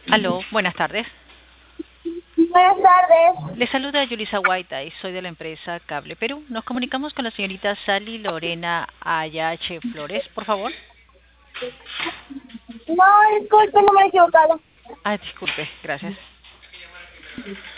Aló, buenas tardes. Buenas tardes. Le saluda Yulisa Guaita y soy de la empresa Cable Perú. Nos comunicamos con la señorita Sally Lorena Ayache Flores, por favor. No, disculpe, no me he equivocado. Ah, disculpe, gracias.